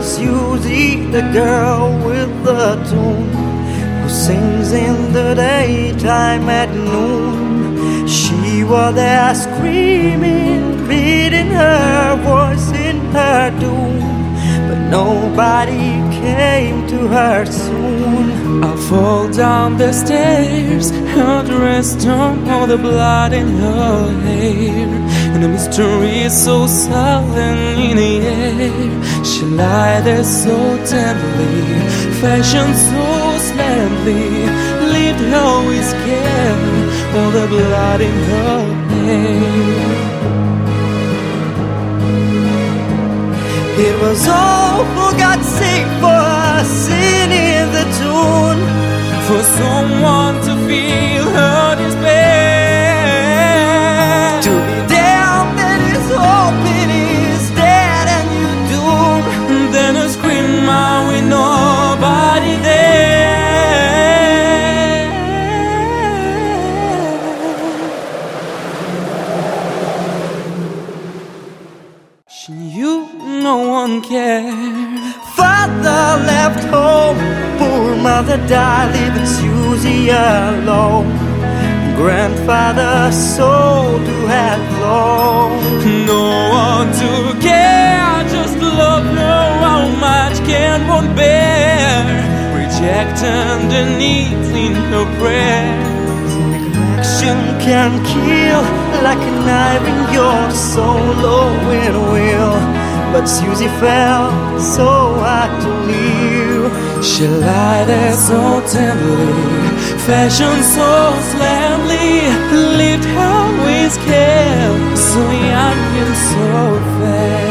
Susie, the girl with the tune, who sings in the daytime at noon. She was there screaming, beating her voice in her doom, but nobody came to her soon. I fall down the stairs, her dress torn, all the blood in her hair, and the mystery is so silent in the air. She lied there so tenderly, fashioned so slightly, lived her with care, all the blood in her hair. It was all for God's sake, for us singing the tune, for someone to feel her despair, to be damned that is hoping is dead and you doom. then a scream out with nobody there. She knew no one cared. Father left home, poor mother died, leaving Susie alone. Grandfather sold to have long. No one to care, just love her. How much can one bear? Reject underneath in her prayers. Neglection can kill like a knife in your soul, oh it will. But Susie felt so hard to leave. She lied there so tenderly, fashioned so slightly, lived her with care, so young and so fair.